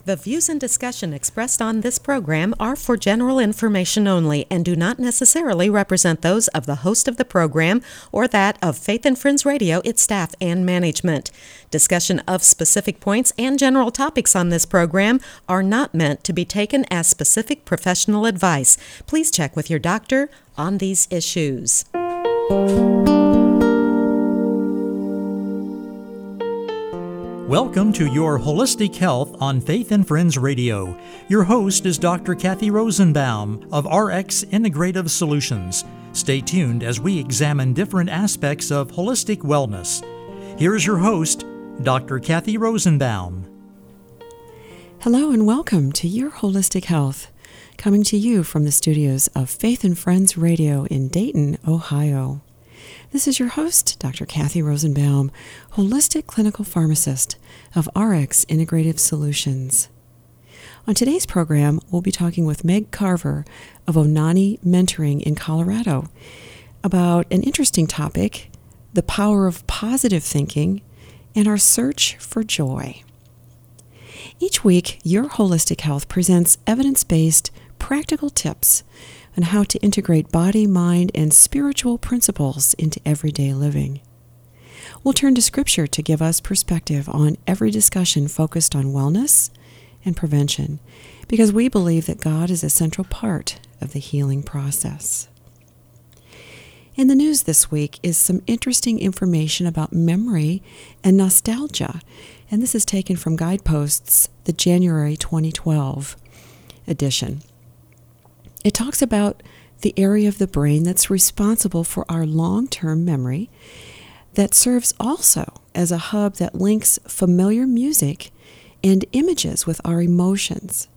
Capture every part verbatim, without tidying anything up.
The views and discussion expressed on this program are for general information only and do not necessarily represent those of the host of the program or that of Faith and Friends Radio, its staff, and management. Discussion of specific points and general topics on this program are not meant to be taken as specific professional advice. Please check with your doctor on these issues. Welcome to Your Holistic Health on Faith and Friends Radio. Your host is Doctor Kathy Rosenbaum of R X Integrative Solutions. Stay tuned as we examine different aspects of holistic wellness. Here is your host, Doctor Kathy Rosenbaum. Hello and welcome to Your Holistic Health, coming to you from the studios of Faith and Friends Radio in Dayton, Ohio. This is your host, Doctor Kathy Rosenbaum, holistic clinical pharmacist of R X Integrative Solutions. On today's program, we'll be talking with Meg Carver of Onani Mentoring in Colorado about an interesting topic, the power of positive thinking and our search for joy. Each week, Your Holistic Health presents evidence-based, practical tips on how to integrate body, mind, and spiritual principles into everyday living. We'll turn to Scripture to give us perspective on every discussion focused on wellness and prevention, because we believe that God is a central part of the healing process. In the news this week is some interesting information about memory and nostalgia, and this is taken from Guideposts, the January twenty twelve edition. It talks about the area of the brain that's responsible for our long-term memory that serves also as a hub that links familiar music and images with our emotions.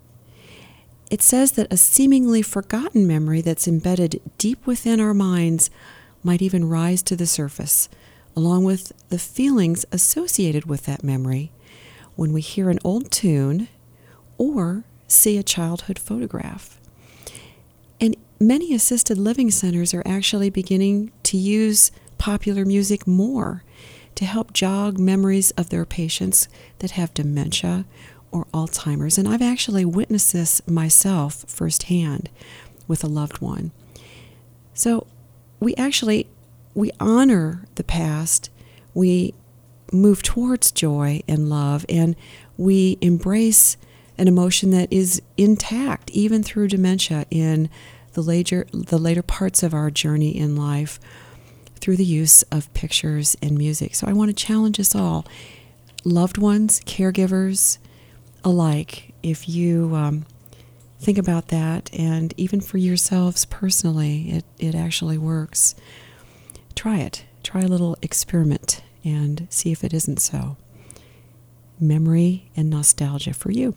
It says that a seemingly forgotten memory that's embedded deep within our minds might even rise to the surface, along with the feelings associated with that memory when we hear an old tune or see a childhood photograph. And many assisted living centers are actually beginning to use popular music more to help jog memories of their patients that have dementia or Alzheimer's. And I've actually witnessed this myself firsthand with a loved one. So we actually, we honor the past, we move towards joy and love, and we embrace an emotion that is intact even through dementia in the later, the later parts of our journey in life through the use of pictures and music. So I want to challenge us all, loved ones, caregivers alike, if you um, think about that, and even for yourselves personally, it, it actually works. Try it. Try a little experiment and see if it isn't so. Memory and nostalgia for you.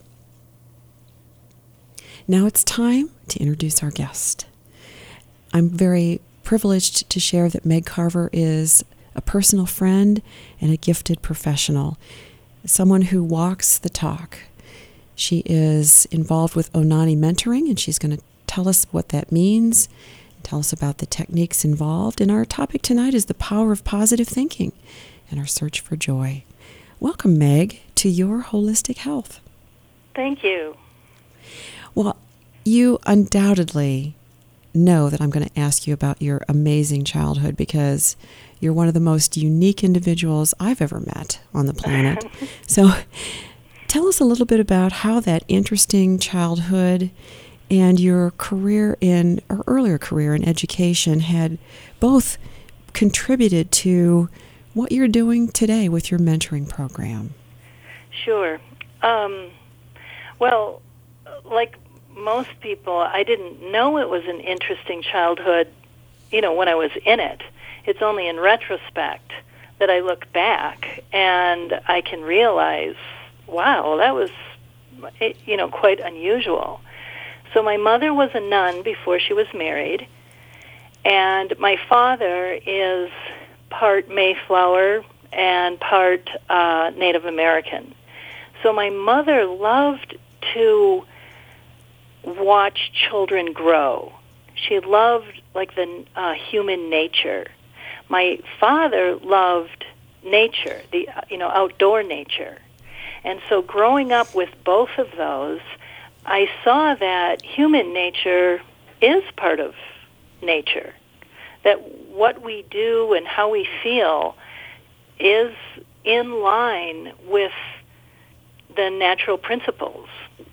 Now it's time to introduce our guest. I'm very privileged to share that Meg Carver is a personal friend and a gifted professional, someone who walks the talk. She is involved with Onani Mentoring, and she's going to tell us what that means, tell us about the techniques involved. And our topic tonight is the power of positive thinking and our search for joy. Welcome, Meg, to Your Holistic Health. Thank you. Well, you undoubtedly know that I'm going to ask you about your amazing childhood because you're one of the most unique individuals I've ever met on the planet. So tell us a little bit about how that interesting childhood and your career in, or earlier career in education had both contributed to what you're doing today with your mentoring program. Sure. Um, well, like most people, I didn't know it was an interesting childhood, you know, when I was in it. It's only in retrospect that I look back and I can realize, wow, that was, you know, quite unusual. So my mother was a nun before she was married, and my father is part Mayflower and part uh, Native American. So my mother loved to watch children grow. She loved, like, the uh, human nature. My father loved nature, the uh, you know outdoor nature, And so growing up with both of those, I saw that human nature is part of nature, that what we do and how we feel is in line with the natural principles.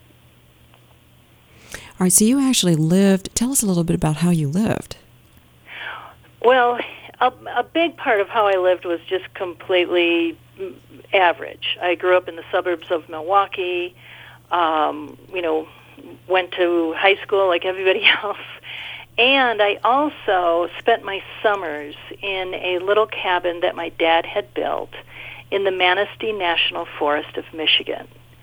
All right, so you actually lived, tell us a little bit about how you lived. Well, a, a big part of how I lived was just completely average. I grew up in the suburbs of Milwaukee, um, you know, went to high school like everybody else, and I also spent my summers in a little cabin that my dad had built in the Manistee National Forest of Michigan.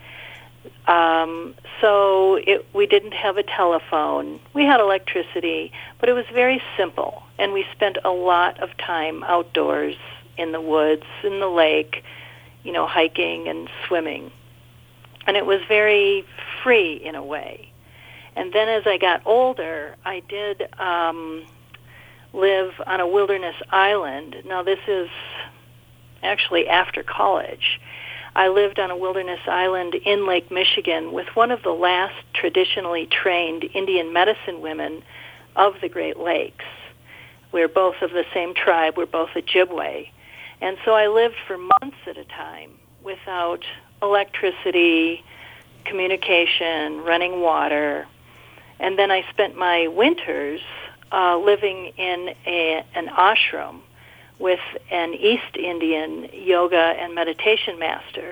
Um, so it, we didn't have a telephone. We had electricity, but it was very simple, and we spent a lot of time outdoors in the woods, in the lake, you know, hiking and swimming. And it was very free in a way. And then as I got older, I did um, live on a wilderness island. Now, this is actually after college. I lived on a wilderness island in Lake Michigan with one of the last traditionally trained Indian medicine women of the Great Lakes. We're both of the same tribe. We're both Ojibwe. And so I lived for months at a time without electricity, communication, running water. And then I spent my winters uh, living in a, an ashram with an East Indian yoga and meditation master.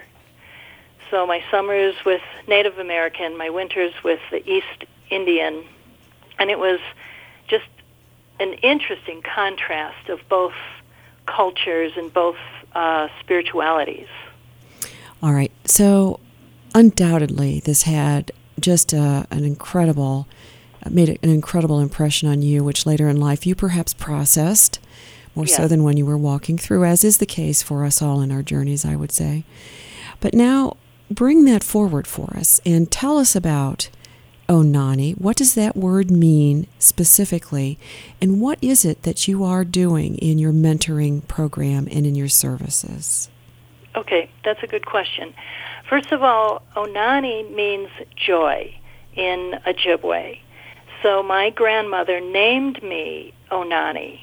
So my summers with Native American, my winters with the East Indian, and it was just an interesting contrast of both cultures and both uh, spiritualities. All right, so undoubtedly this had just a, an incredible, made an incredible impression on you, which later in life you perhaps processed more yes. so than when you were walking through, as is the case for us all in our journeys, I would say. But now, bring that forward for us and tell us about Onani. What does that word mean specifically, and what is it that you are doing in your mentoring program and in your services? Okay, that's a good question. First of all, Onani means joy in Ojibwe. So my grandmother named me Onani.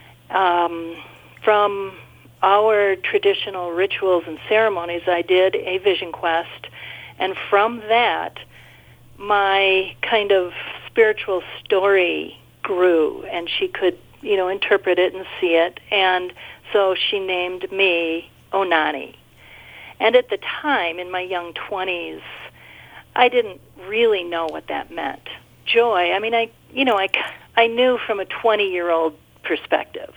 Um, from our traditional rituals and ceremonies, I did a vision quest, and from that, my kind of spiritual story grew, and she could, you know, interpret it and see it, and so she named me Onani. And at the time, in my young twenties, I didn't really know what that meant. Joy, I mean, I, you know, I, I knew from a twenty-year-old perspective.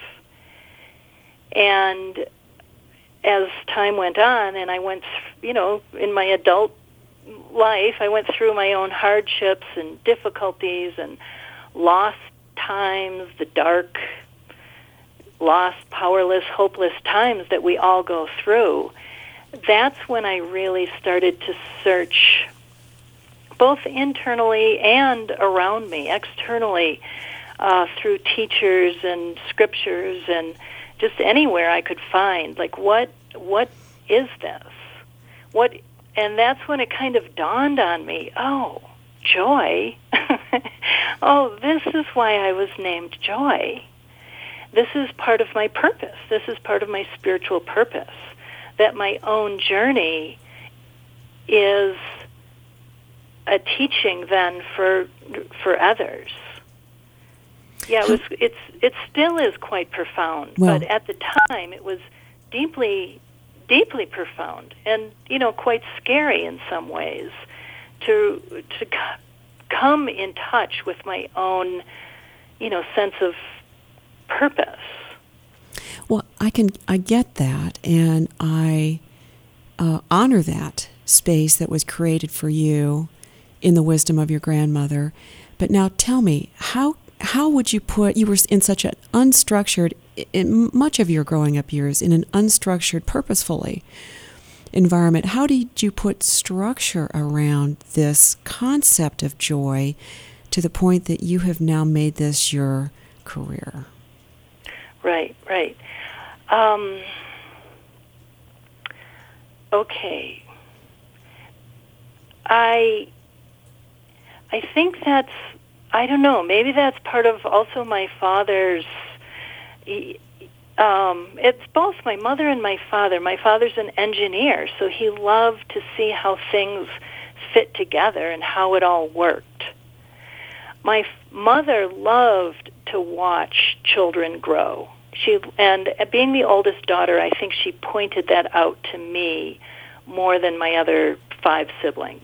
And as time went on, and I went, you know, in my adult life, I went through my own hardships and difficulties and lost times, the dark, lost, powerless, hopeless times that we all go through. That's when I really started to search both internally and around me, externally, uh, through teachers and scriptures and just anywhere I could find, like, what what is this? What? And that's when it kind of dawned on me, oh, joy. Oh, this is why I was named Joy. This is part of my purpose. This is part of my spiritual purpose, that my own journey is a teaching then for for others. Yeah, it was. It's it still is quite profound, well, but at the time it was deeply, deeply profound, and you know, quite scary in some ways to to come in touch with my own, you know, sense of purpose. Well, I can I get that, and I uh, honor that space that was created for you in the wisdom of your grandmother. But now, tell me, how. How would you put, you were in such an unstructured, in much of your growing up years, in an unstructured, purposefully environment, how did you put structure around this concept of joy to the point that you have now made this your career? Right, right. Um, okay. I I think that's, I don't know, maybe that's part of also my father's, um, it's both my mother and my father. My father's an engineer, so he loved to see how things fit together and how it all worked. My f- mother loved to watch children grow. She, and being the oldest daughter, I think she pointed that out to me more than my other five siblings.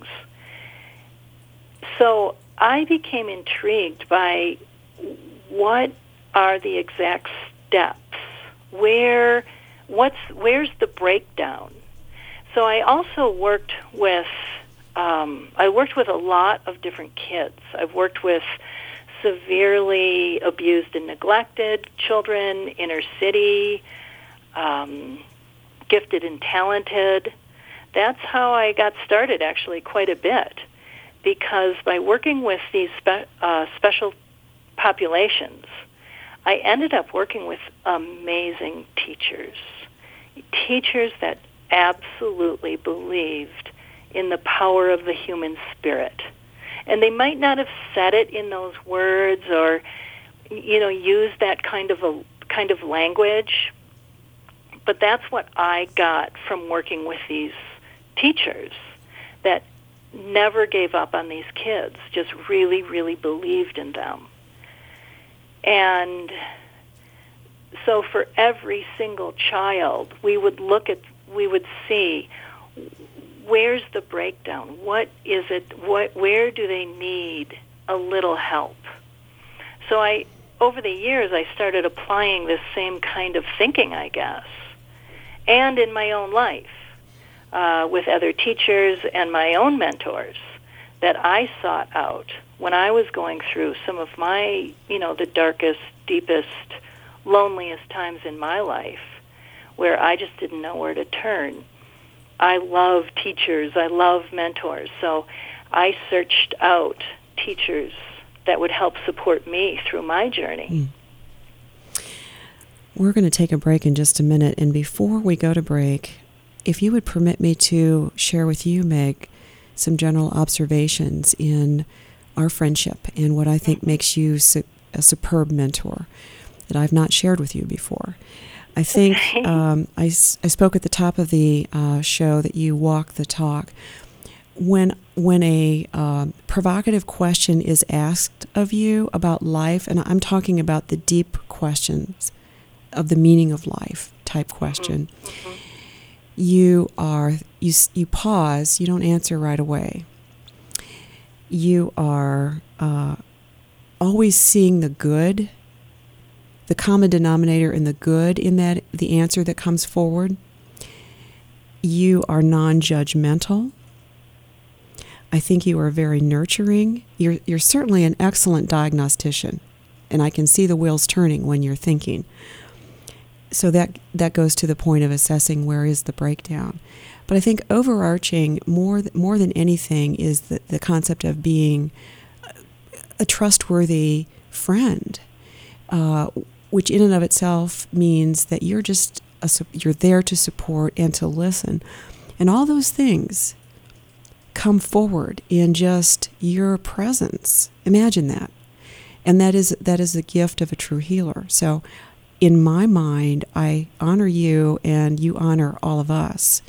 So I became intrigued by what are the exact steps, where, what's, where's the breakdown. So I also worked with, um, I worked with a lot of different kids. I've worked with severely abused and neglected children, inner city, um, gifted and talented. That's how I got started, actually, quite a bit, because by working with these spe- uh, special populations, I ended up working with amazing teachers, teachers that absolutely believed in the power of the human spirit. And they might not have said it in those words or, you know, used that kind of a kind of language, but that's what I got from working with these teachers that never gave up on these kids, just really, really believed in them. And so for every single child, we would look at, we would see, where's the breakdown? What is it? What, where do they need a little help? So I, over the years, I started applying this same kind of thinking, I guess, and in my own life uh, with other teachers and my own mentors that I sought out when I was going through some of my, you know, the darkest, deepest, loneliest times in my life where I just didn't know where to turn. I love teachers. I love mentors. So I searched out teachers that would help support me through my journey. Mm. We're going to take a break in just a minute. And before we go to break, if you would permit me to share with you, Meg, some general observations in our friendship and what I think makes you su- a superb mentor that I've not shared with you before. I think um, I, I spoke at the top of the uh, show that you walk the talk. When when a uh, provocative question is asked of you about life, and I'm talking about the deep questions of the meaning of life type question, mm-hmm. you are you you pause. You don't answer right away. You are uh, always seeing the good, the common denominator in the good in that the answer that comes forward. You are non-judgmental. I think you are very nurturing. You're you're certainly an excellent diagnostician, and I can see the wheels turning when you're thinking. So that that goes to the point of assessing where is the breakdown. But I think overarching more more than anything is the, the concept of being a trustworthy friend, uh, which in and of itself means that you're just a, you're there to support and to listen, and all those things come forward in just your presence. Imagine that, and that is that is the gift of a true healer. So, in my mind, I honor you, and you honor all of us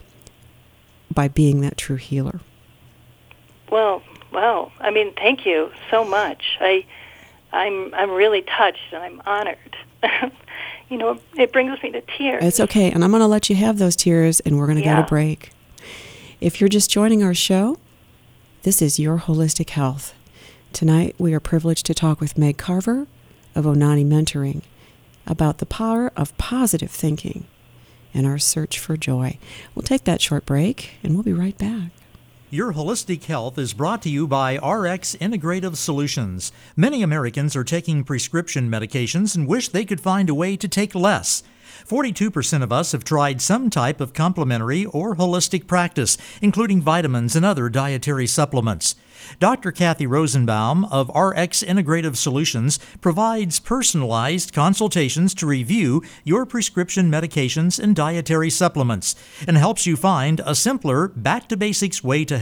by being that true healer. Well, well, I mean, thank you so much. I, I'm, I'm really touched, and I'm honored. You know, it brings me to tears. It's okay, and I'm going to let you have those tears, and we're going to yeah. go to break. If you're just joining our show, this is Your Holistic Health. Tonight, we are privileged to talk with Meg Carver of Onani Mentoring about the power of positive thinking in our search for joy. We'll take that short break, and we'll be right back. Your Holistic Health is brought to you by R X Integrative Solutions. Many Americans are taking prescription medications and wish they could find a way to take less. forty-two percent of us have tried some type of complementary or holistic practice, including vitamins and other dietary supplements. Doctor Kathy Rosenbaum of R X Integrative Solutions provides personalized consultations to review your prescription medications and dietary supplements and helps you find a simpler, back-to-basics way to health.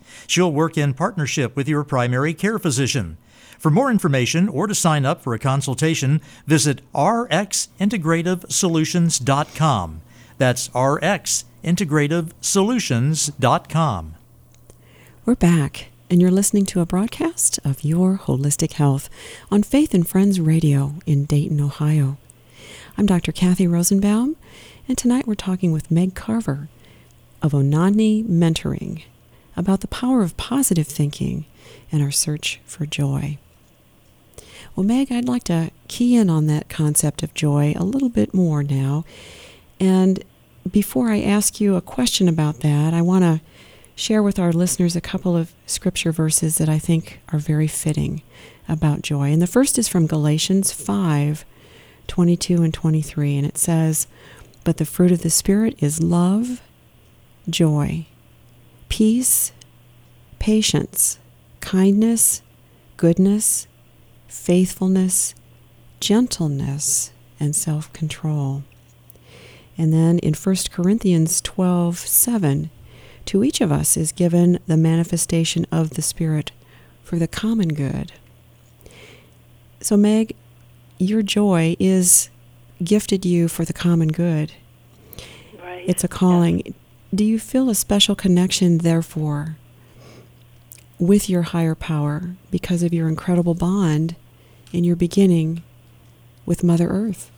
She'll work in partnership with your primary care physician. For more information or to sign up for a consultation, visit r x integrative solutions dot com. That's r x integrative solutions dot com. We're back, and you're listening to a broadcast of Your Holistic Health on Faith and Friends Radio in Dayton, Ohio. I'm Doctor Kathy Rosenbaum, and tonight we're talking with Meg Carver of Onani Mentoring about the power of positive thinking and our search for joy. Well, Meg, I'd like to key in on that concept of joy a little bit more now. And before I ask you a question about that, I want to share with our listeners a couple of scripture verses that I think are very fitting about joy. And the first is from Galatians five, twenty-two and twenty-three, and it says, "But the fruit of the Spirit is love, joy, peace, patience, kindness, goodness, faithfulness, gentleness, and self-control." And then in First Corinthians twelve, seven, "To each of us is given the manifestation of the Spirit for the common good." So, Meg, your joy is gifted you for the common good. Right. It's a calling. Yeah. Do you feel a special connection, therefore, with your higher power because of your incredible bond in your beginning with Mother Earth?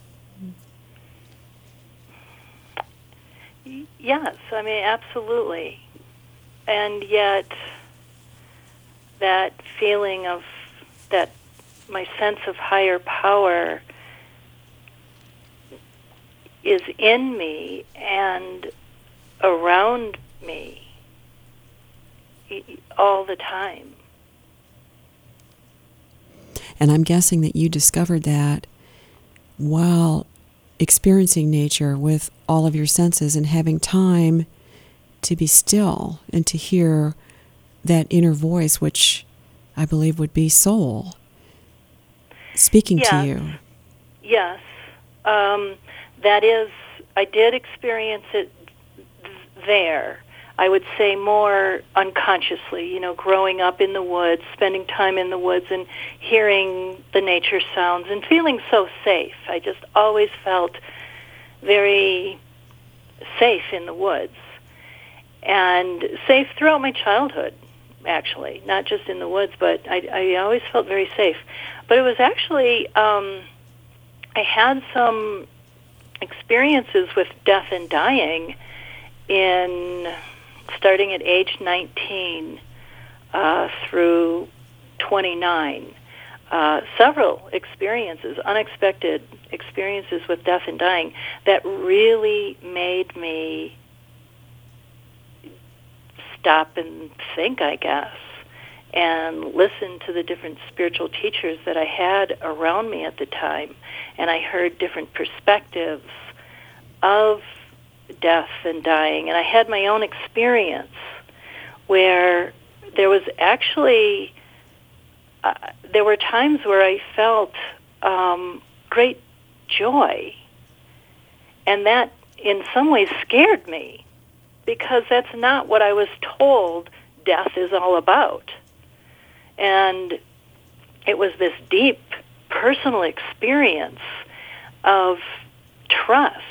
Yes, I mean, absolutely. And yet, that feeling of that, my sense of higher power is in me and around me all the time. And I'm guessing that you discovered that while experiencing nature with all of your senses and having time to be still and to hear that inner voice, which I believe would be soul, speaking yes. to you. Yes. Um, that is, I did experience it th- there. I would say more unconsciously, you know, growing up in the woods, spending time in the woods and hearing the nature sounds and feeling so safe. I just always felt very safe in the woods and safe throughout my childhood, actually, not just in the woods, but I, I always felt very safe. But it was actually, um, I had some experiences with death and dying in starting at age nineteen uh, through twenty-nine. Uh, several experiences, unexpected experiences with death and dying that really made me stop and think, I guess, and listen to the different spiritual teachers that I had around me at the time. And I heard different perspectives of death and dying. And I had my own experience where there was actually, uh, there were times where I felt um, great joy. And that in some ways scared me because that's not what I was told death is all about. And it was this deep personal experience of trust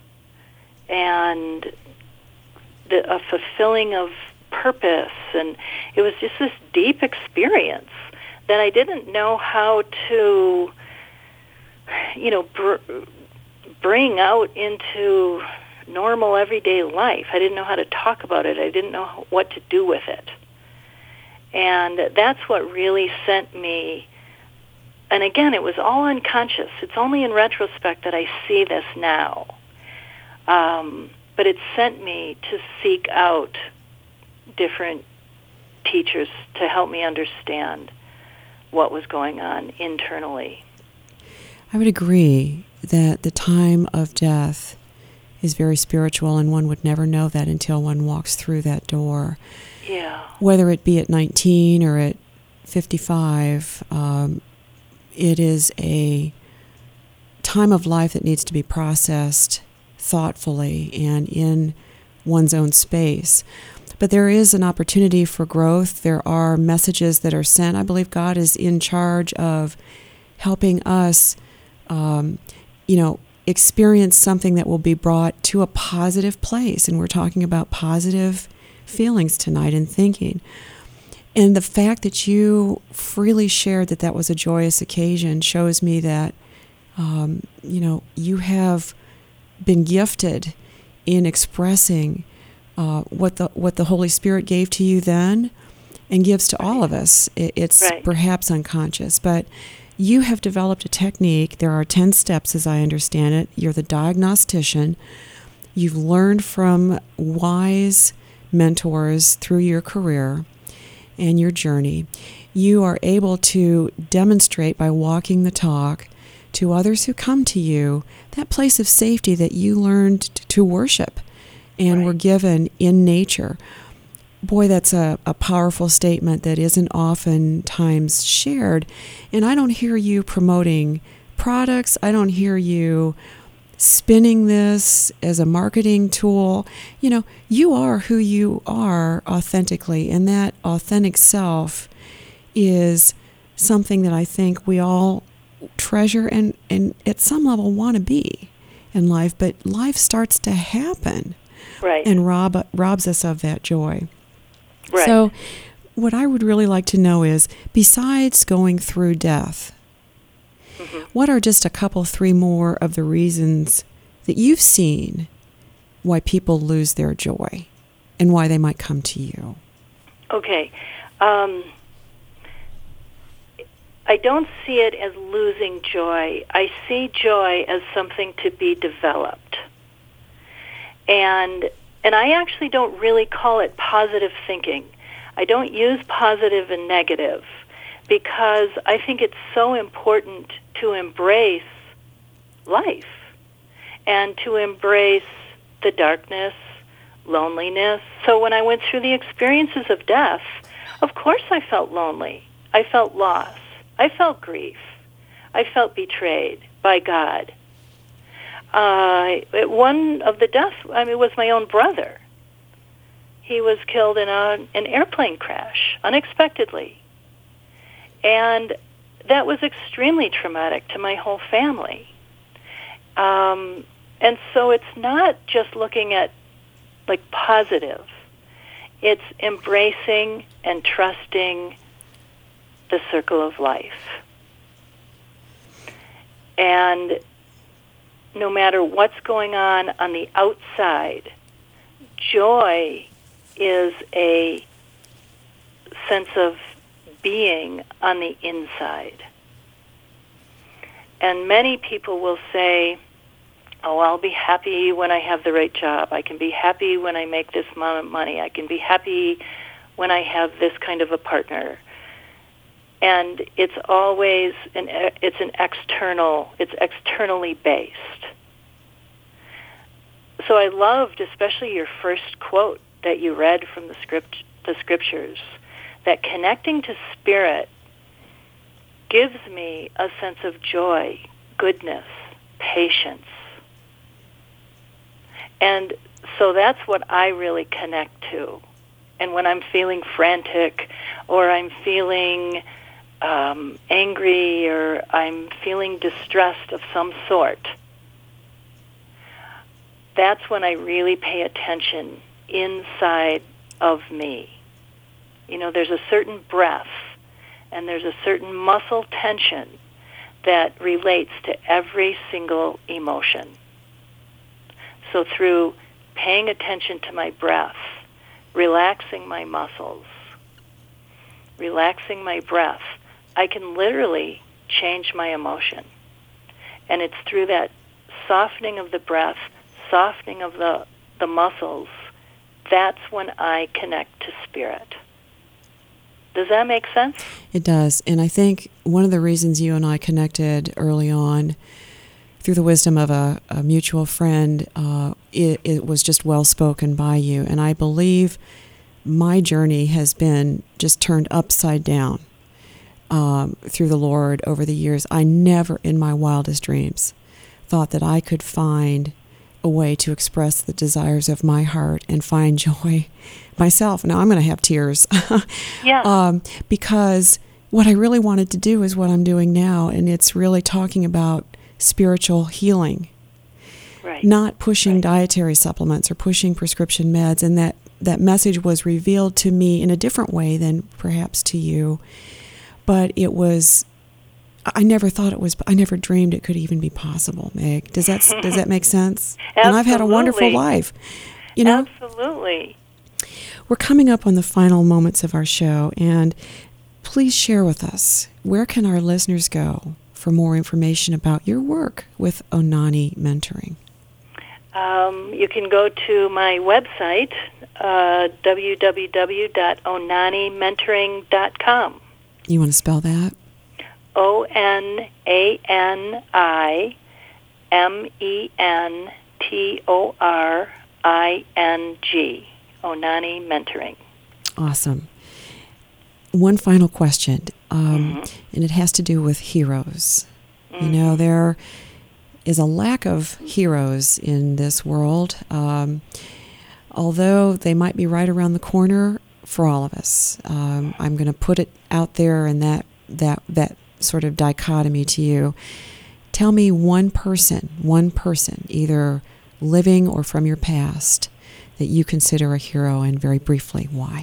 and the, a fulfilling of purpose. And it was just this deep experience that I didn't know how to, you know, br- bring out into normal everyday life. I didn't know how to talk about it. I didn't know what to do with it. And that's what really sent me, and again, it was all unconscious. It's only in retrospect that I see this now. Um, but it sent me to seek out different teachers to help me understand what was going on internally. I would agree that the time of death is very spiritual, and one would never know that until one walks through that door. Yeah. Whether it be at nineteen or at fifty-five, um, it is a time of life that needs to be processed thoughtfully and in one's own space. But there is an opportunity for growth. There are messages that are sent. I believe God is in charge of helping us, um, you know, experience something that will be brought to a positive place. And we're talking about positive feelings tonight and thinking. And the fact that you freely shared that that was a joyous occasion shows me that, um, you know, you have been gifted in expressing uh, what the what the Holy Spirit gave to you then and gives to all of us. It, it's right. perhaps unconscious, but you have developed a technique. There are ten steps, as I understand it. You're the diagnostician. You've learned from wise mentors through your career and your journey. You are able to demonstrate by walking the talk to others who come to you that place of safety that you learned to worship and right. were given in nature. Boy, that's a, a powerful statement that isn't oftentimes shared. And I don't hear you promoting products. I don't hear you spinning this as a marketing tool. You know, you are who you are authentically, and that authentic self is something that I think we all treasure and, and at some level want to be in life, but life starts to happen right. and rob robs us of that joy. Right. So what I would really like to know is, besides going through death, mm-hmm. what are just a couple, three more of the reasons that you've seen why people lose their joy and why they might come to you? Okay. Um, I don't see it as losing joy. I see joy as something to be developed. And and I actually don't really call it positive thinking. I don't use positive and negative because I think it's so important to embrace life and to embrace the darkness, loneliness. So when I went through the experiences of death, of course I felt lonely. I felt loss. I felt grief. I felt betrayed by God. Uh, one of the deaths, I mean, it was my own brother. He was killed in a, an airplane crash, unexpectedly. And that was extremely traumatic to my whole family. Um, and so it's not just looking at, like, positive. It's embracing and trusting the circle of life. And no matter what's going on on the outside, joy is a sense of being on the inside. And many people will say, oh, I'll be happy when I have the right job. I can be happy when I make this amount of money. I can be happy when I have this kind of a partner. And it's always an it's an external, it's externally based. So I loved especially your first quote that you read from the script, the scriptures, that connecting to spirit gives me a sense of joy, goodness, patience. And so that's what I really connect to. And when I'm feeling frantic or I'm feeling um, angry or I'm feeling distressed of some sort, that's when I really pay attention inside of me. You know, there's a certain breath and there's a certain muscle tension that relates to every single emotion. So through paying attention to my breath, relaxing my muscles, relaxing my breath, I can literally change my emotion. And it's through that softening of the breath, softening of the, the muscles, that's when I connect to spirit. Does that make sense? It does. And I think one of the reasons you and I connected early on through the wisdom of a, a mutual friend, uh, it, it was just well spoken by you. And I believe my journey has been just turned upside down um, through the Lord over the years. I never in my wildest dreams thought that I could find a way to express the desires of my heart and find joy myself. Now I'm going to have tears. Yeah. um, because what I really wanted to do is what I'm doing now, and it's really talking about spiritual healing. Right. Not pushing Right. dietary supplements or pushing prescription meds, and that, that message was revealed to me in a different way than perhaps to you. But it was, I never thought it was, I never dreamed it could even be possible, Meg. Does that does that make sense? And I've had a wonderful Absolutely. life. You know, Absolutely. we're coming up on the final moments of our show, and please share with us, where can our listeners go for more information about your work with Onani Mentoring? Um, you can go to my website, uh, w w w dot onani mentoring dot com. You want to spell that? O N A N I M E N T O R I N G, Onani Mentoring. Awesome. One final question, um, Mm-hmm. and it has to do with heroes. Mm-hmm. You know, there is a lack of heroes in this world, um, although they might be right around the corner for all of us. Um, I'm going to put it out there in that, that, that sort of dichotomy to you. Tell me one person, one person, either living or from your past, that you consider a hero, and very briefly, why?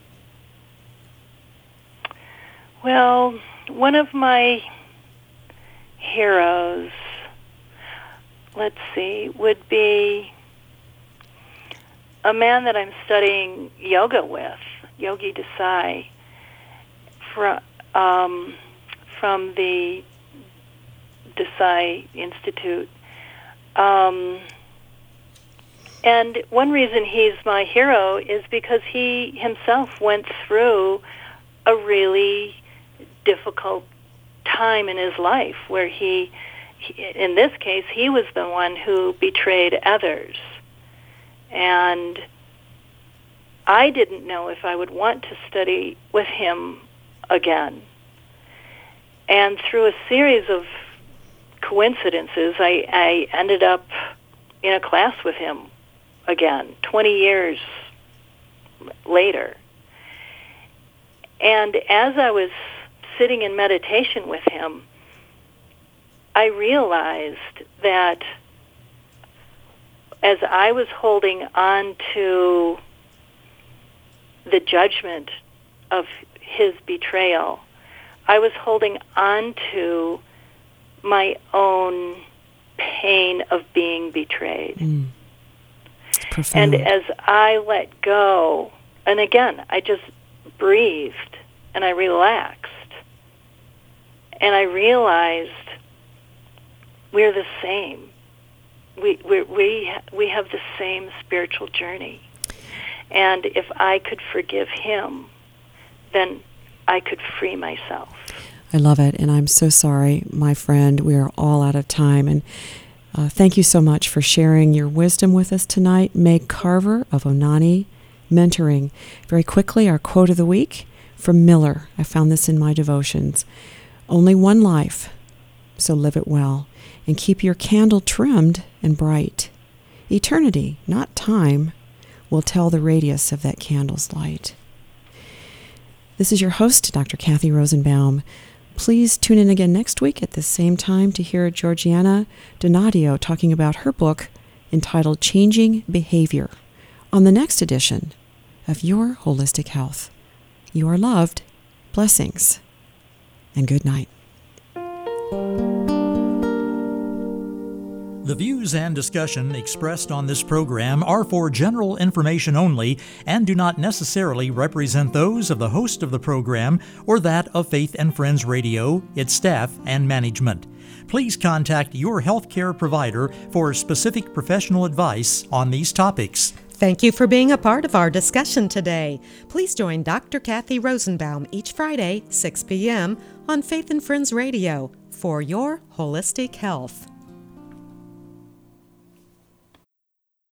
Well, one of my heroes, let's see, would be a man that I'm studying yoga with, Yogi Desai, from, um, from the Desai Institute. Um, and one reason he's my hero is because he himself went through a really difficult time in his life where he, he, in this case, he was the one who betrayed others. And I didn't know if I would want to study with him again. And through a series of coincidences, I, I ended up in a class with him again, twenty years later. And as I was sitting in meditation with him, I realized that as I was holding on to the judgment of his betrayal, I was holding on to my own pain of being betrayed. Mm. It's profound. And as I let go, and again, I just breathed and I relaxed, and I realized we're the same. We we we we have the same spiritual journey, and if I could forgive him, then I could free myself. I love it, and I'm so sorry, my friend. We are all out of time, and uh, thank you so much for sharing your wisdom with us tonight. Meg Carver of Onani Mentoring. Very quickly, our quote of the week from Miller. I found this in my devotions. Only one life, so live it well, and keep your candle trimmed and bright. Eternity, not time, will tell the radius of that candle's light. This is your host, Doctor Kathy Rosenbaum. Please tune in again next week at the same time to hear Georgiana Donadio talking about her book entitled Changing Behavior on the next edition of Your Holistic Health. You are loved. Blessings. And good night. The views and discussion expressed on this program are for general information only and do not necessarily represent those of the host of the program or that of Faith and Friends Radio, its staff, and management. Please contact your healthcare provider for specific professional advice on these topics. Thank you for being a part of our discussion today. Please join Doctor Kathy Rosenbaum each Friday, six p.m. on Faith and Friends Radio for your holistic health.